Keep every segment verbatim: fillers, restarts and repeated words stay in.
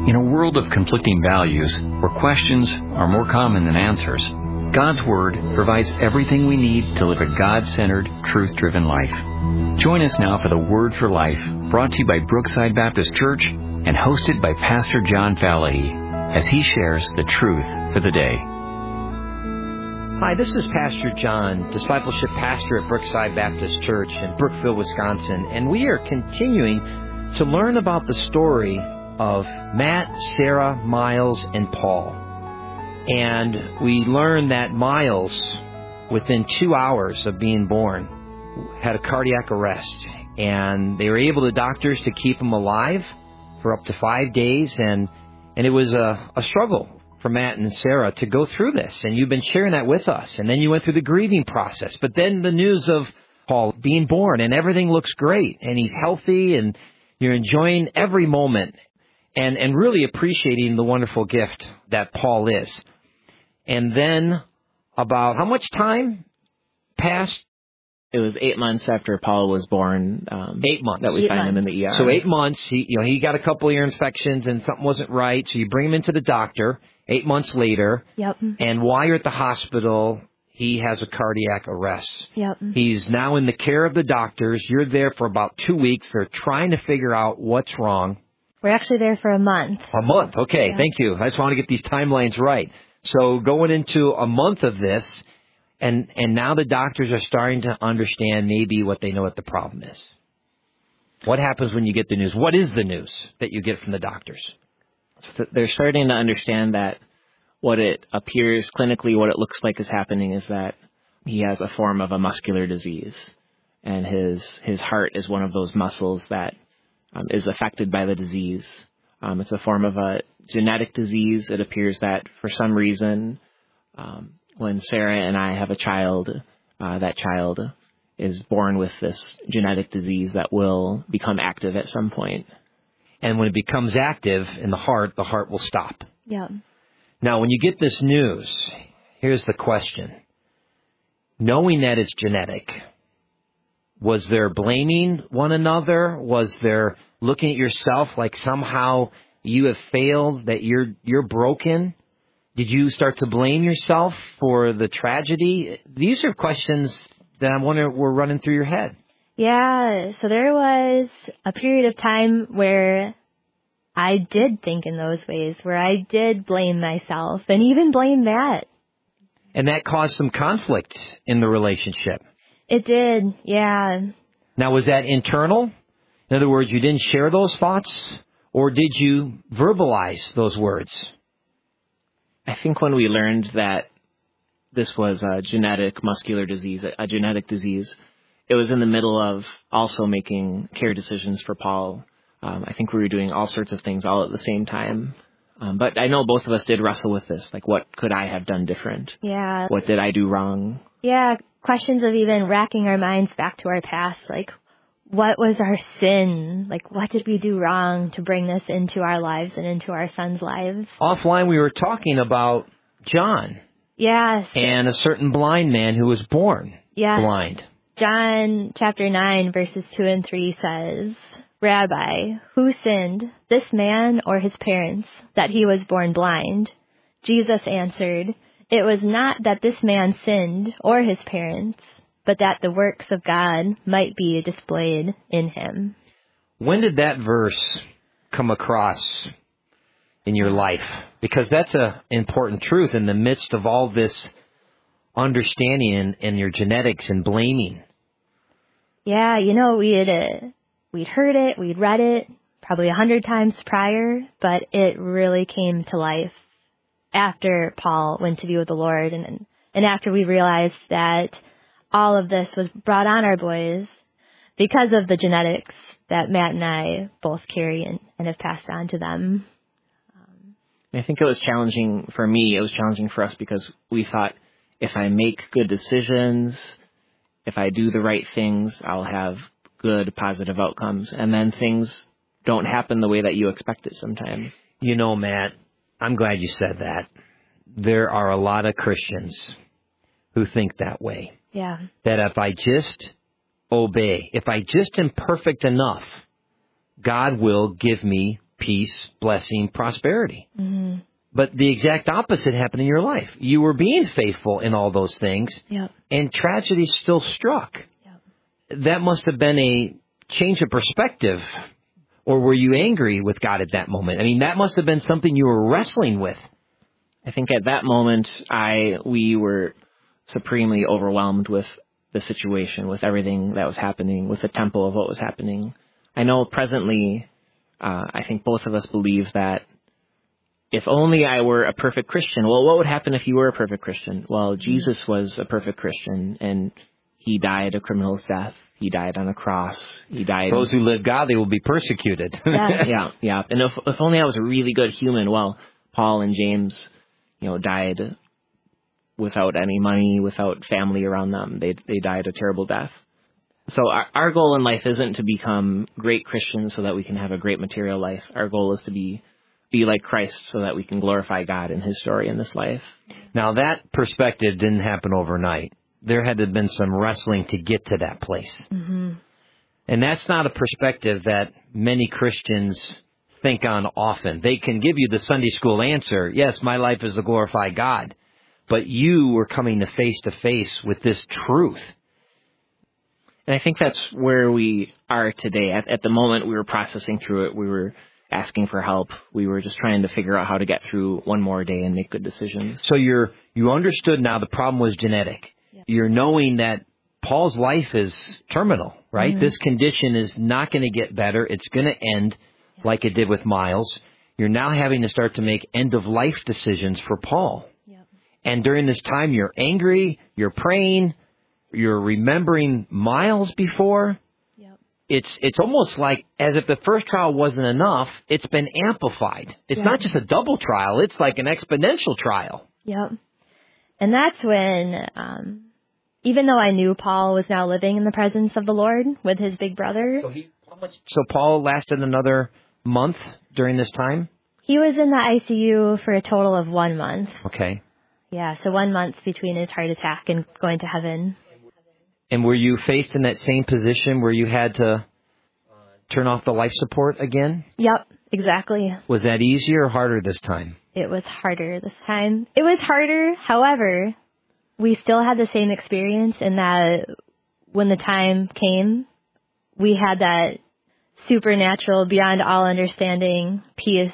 In a world of conflicting values, where questions are more common than answers, God's Word provides everything we need to live a God-centered, truth-driven life. Join us now for the Word for Life, brought to you by Brookside Baptist Church and hosted by Pastor John Falahy, as he shares the truth for the day. Hi, this is Pastor John, Discipleship Pastor at Brookside Baptist Church in Brookville, Wisconsin, and we are continuing to learn about the story of Matt, Sarah, Miles, and Paul. And we learned that Miles, within two hours of being born, had a cardiac arrest. And they were able, the doctors, to keep him alive for up to five days. And, and it was a, a struggle for Matt and Sarah to go through this. And you've been sharing that with us. And then you went through the grieving process. But then the news of Paul being born, and everything looks great. And he's healthy, and you're enjoying every moment. And, and really appreciating the wonderful gift that Paul is. And then about how much time passed? It was eight months after Paul was born. Um, eight months. That we eight find months. him in the E R. So eight months, he, you know, he got a couple of ear infections and something wasn't right. So you bring him into the doctor eight months later. Yep. And while you're at the hospital, he has a cardiac arrest. Yep. He's now in the care of the doctors. You're there for about two weeks. They're trying to figure out what's wrong. We're actually there for a month. A month. Okay. Yeah. Thank you. I just want to get these timelines right. So going into a month of this, and, and now the doctors are starting to understand maybe what they know what the problem is. What happens when you get the news? What is the news that you get from the doctors? So they're starting to understand that what it appears clinically, what it looks like is happening is that he has a form of a muscular disease. And his, his heart is one of those muscles that Um, is affected by the disease. Um, it's a form of a genetic disease. It appears that for some reason, um, when Sarah and I have a child, uh, that child is born with this genetic disease that will become active at some point. And when it becomes active in the heart, the heart will stop. Yeah. Now, when you get this news, here's the question. Knowing that it's genetic, was there blaming one another? Was there looking at yourself like somehow you have failed, that you're you're broken? Did you start to blame yourself for the tragedy? These are questions that I wonder were running through your head. Yeah, so there was a period of time where I did think in those ways, where I did blame myself and even blame Matt. And that caused some conflict in the relationship. It did, yeah. Now, was that internal? In other words, you didn't share those thoughts? Or did you verbalize those words? I think when we learned that this was a genetic muscular disease, a genetic disease, it was in the middle of also making care decisions for Paul. Um, I think we were doing all sorts of things all at the same time. Um, but I know both of us did wrestle with this. Like, what could I have done different? Yeah. What did I do wrong? Yeah, questions of even racking our minds back to our past, like, what was our sin? Like, what did we do wrong to bring this into our lives and into our sons' lives? Offline, we were talking about John. Yes. And a certain blind man who was born yes. blind. John chapter nine, verses two and three says, Rabbi, who sinned, this man or his parents, that he was born blind? Jesus answered, it was not that this man sinned or his parents, but that the works of God might be displayed in him. When did that verse come across in your life? Because that's an important truth in the midst of all this understanding in, in your genetics and blaming. Yeah, you know, we had uh, we'd heard it, we'd read it probably a hundred times prior, but it really came to life after Paul went to be with the Lord, and and after we realized that all of this was brought on our boys because of the genetics that Matt and I both carry and, and have passed on to them. Um, I think it was challenging for me. It was challenging for us because we thought, if I make good decisions, if I do the right things, I'll have good, positive outcomes. And then things don't happen the way that you expect it sometimes. You know, Matt, I'm glad you said that. There are a lot of Christians who think that way. Yeah. That if I just obey, if I just am perfect enough, God will give me peace, blessing, prosperity. Mm-hmm. But the exact opposite happened in your life. You were being faithful in all those things, Yep. and tragedy still struck. Yep. That must have been a change of perspective. Or were you angry with God at that moment? I mean, that must have been something you were wrestling with. I think at that moment, I we were supremely overwhelmed with the situation, with everything that was happening, with the tempo of what was happening. I know presently, uh, I think both of us believe that if only I were a perfect Christian, well, what would happen if you were a perfect Christian? Well, Jesus was a perfect Christian, and he died a criminal's death. He died on a cross. He died. Those who live godly will be persecuted. Yeah. yeah, yeah. And if, if only I was a really good human, well, Paul and James, you know, died without any money, without family around them. They they died a terrible death. So our, our goal in life isn't to become great Christians so that we can have a great material life. Our goal is to be be like Christ so that we can glorify God in his story in this life. Now, that perspective didn't happen overnight. There had to have been some wrestling to get to that place. Mm-hmm. And that's not a perspective that many Christians think on often. They can give you the Sunday school answer, yes, my life is to glorify God. But you were coming to face to face with this truth. And I think that's where we are today. At, at the moment, we were processing through it. We were asking for help. We were just trying to figure out how to get through one more day and make good decisions. So you're you understood now the problem was genetic. Yeah. You're knowing that Paul's life is terminal, right? Mm-hmm. This condition is not going to get better. It's going to end yeah. like it did with Miles. You're now having to start to make end-of-life decisions for Paul. Yeah. And during this time, you're angry, you're praying, you're remembering Miles before. Yep. It's it's almost like as if the first trial wasn't enough, it's been amplified. It's yep. not just a double trial, it's like an exponential trial. Yep. And that's when, um, even though I knew Paul was now living in the presence of the Lord with his big brother. So, he, how much, so Paul lasted another month during this time? He was in the I C U for a total of one month. Okay. Yeah, so one month between his heart attack and going to heaven. And were you faced in that same position where you had to turn off the life support again? Yep, exactly. Was that easier or harder this time? It was harder this time. It was harder, however, we still had the same experience in that when the time came, we had that supernatural, beyond all understanding peace.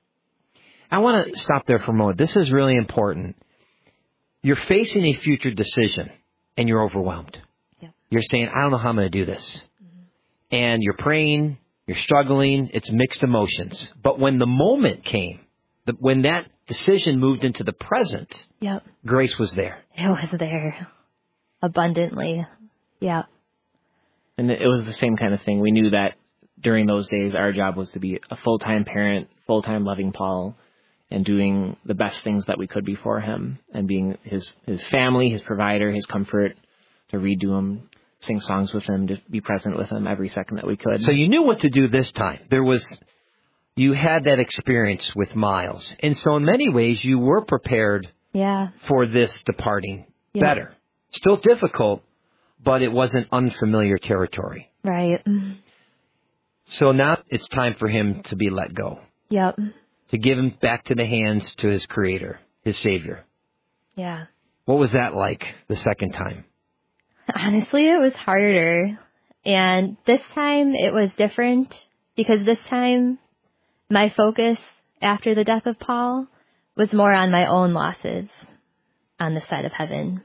I want to stop there for a moment. This is really important. You're facing a future decision, and you're overwhelmed. Yeah. You're saying, I don't know how I'm going to do this. Mm-hmm. And you're praying, you're struggling, it's mixed emotions. But when the moment came, the, when that decision moved into the present, yep. grace was there. It was there. Abundantly. Yeah. And it was the same kind of thing. We knew that during those days, our job was to be a full-time parent, full-time loving Paul, and doing the best things that we could be for him, and being his, his family, his provider, his comfort, to read to him, sing songs with him, to be present with him every second that we could. So you knew what to do this time. There was, you had that experience with Miles. And so in many ways, you were prepared yeah. for this departing yeah. better. Still difficult, but it wasn't unfamiliar territory. Right. So now it's time for him to be let go. Yep. To give him back to the hands to his Creator, his Savior. Yeah. What was that like the second time? Honestly, it was harder. And this time it was different because this time my focus after the death of Paul was more on my own losses on this side of heaven.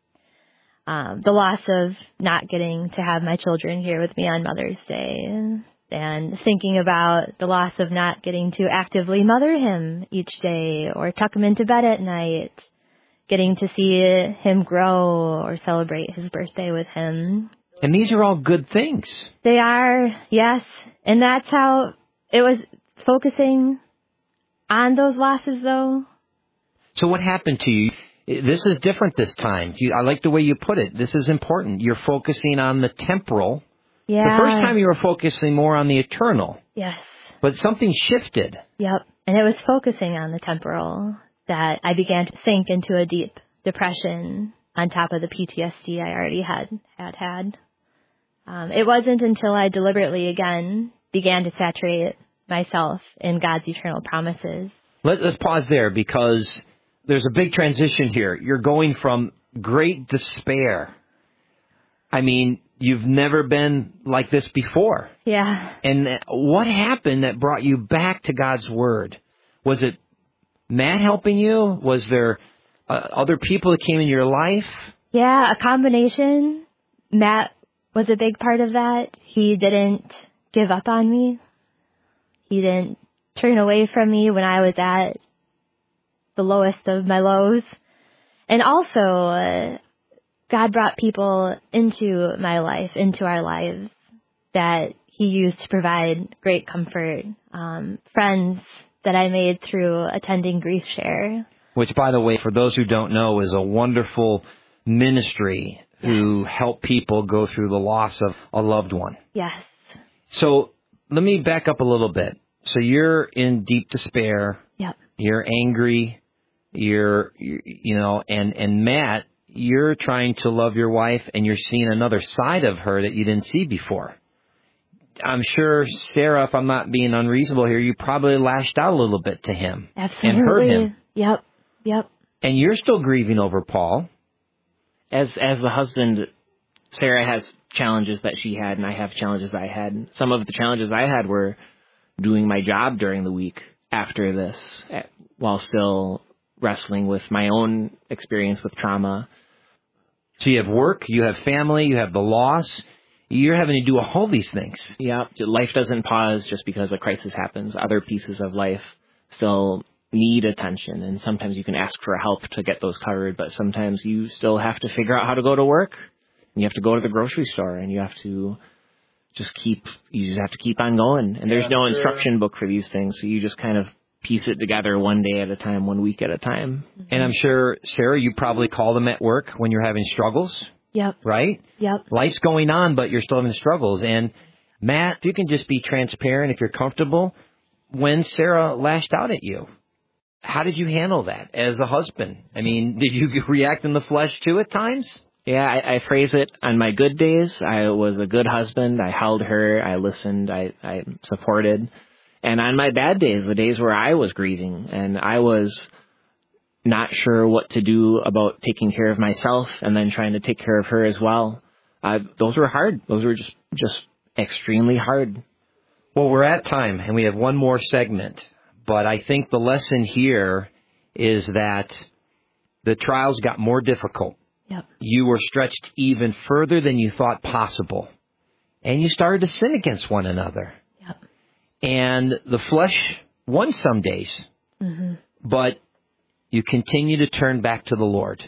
Um, the loss of not getting to have my children here with me on Mother's Day, and thinking about the loss of not getting to actively mother him each day or tuck him into bed at night, getting to see him grow or celebrate his birthday with him. And these are all good things. They are, yes. And that's how it was, focusing on those losses, though. So what happened to you? This is different this time. You, I like the way you put it. This is important. You're focusing on the temporal. Yeah. The first time you were focusing more on the eternal. Yes. But something shifted. Yep. And it was focusing on the temporal that I began to sink into a deep depression on top of the P T S D I already had had. had. Um, it wasn't until I deliberately, again, began to saturate myself in God's eternal promises. Let, let's pause there because there's a big transition here. You're going from great despair. I mean, you've never been like this before. Yeah. And what happened that brought you back to God's Word? Was it Matt helping you? Was there uh, other people that came in your life? Yeah, a combination. Matt was a big part of that. He didn't give up on me. He didn't turn away from me when I was at the lowest of my lows. And also, uh, God brought people into my life, into our lives, that He used to provide great comfort. Um, friends that I made through attending Grief Share. Which, by the way, for those who don't know, is a wonderful ministry who help people go through the loss of a loved one. Yes. So let me back up a little bit. So you're in deep despair. Yep. You're angry. You're, you you know, and, and Matt, you're trying to love your wife and you're seeing another side of her that you didn't see before. I'm sure, Sarah, if I'm not being unreasonable here, you probably lashed out a little bit to him. Absolutely. And hurt him. Yep. Yep. And you're still grieving over Paul. As as the husband, Sarah has challenges that she had, and I have challenges I had. Some of the challenges I had were doing my job during the week after this, while still wrestling with my own experience with trauma. So you have work, you have family, you have the loss. You're having to do all these things. Yeah, life doesn't pause just because a crisis happens. Other pieces of life still need attention, and sometimes you can ask for help to get those covered, but sometimes you still have to figure out how to go to work. You have to go to the grocery store, and you have to just keep, you just have to keep on going. And there's yeah, no instruction sure. book for these things, so you just kind of piece it together one day at a time, one week at a time. And I'm sure, Sarah, you probably call them at work when you're having struggles. Yep. Right? Yep. Life's going on, but you're still having struggles. And Matt, if you can just be transparent, if you're comfortable, when Sarah lashed out at you, how did you handle that as a husband? I mean, did you react in the flesh too at times? Yeah, I, I phrase it on my good days. I was a good husband. I held her. I listened. I, I supported. And on my bad days, the days where I was grieving and I was not sure what to do about taking care of myself and then trying to take care of her as well, uh, those were hard. Those were just, just extremely hard. Well, we're at time, and we have one more segment. But I think the lesson here is that the trials got more difficult. Yep. You were stretched even further than you thought possible. And you started to sin against one another. Yep. And the flesh won some days. Mm-hmm. But you continue to turn back to the Lord.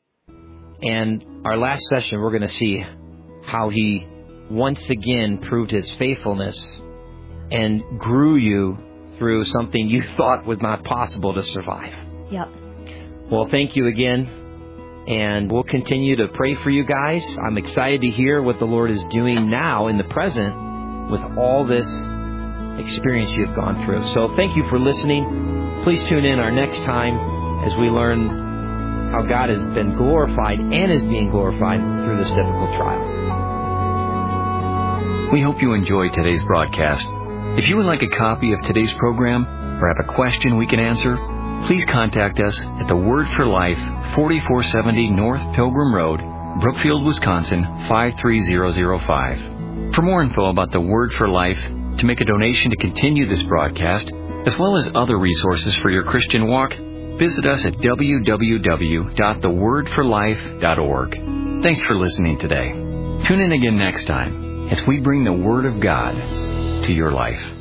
And our last session, we're going to see how He once again proved His faithfulness and grew you through something you thought was not possible to survive. Yep. Well, thank you again. And we'll continue to pray for you guys. I'm excited to hear what the Lord is doing now in the present with all this experience you've gone through. So thank you for listening. Please tune in our next time as we learn how God has been glorified and is being glorified through this difficult trial. We hope you enjoyed today's broadcast. If you would like a copy of today's program or have a question we can answer, please contact us at the Word for Life, forty-four seventy North Pilgrim Road, Brookfield, Wisconsin, five three zero zero five. For more info about the Word for Life, to make a donation to continue this broadcast, as well as other resources for your Christian walk, visit us at w w w dot the word for life dot org. Thanks for listening today. Tune in again next time as we bring the Word of God to your life.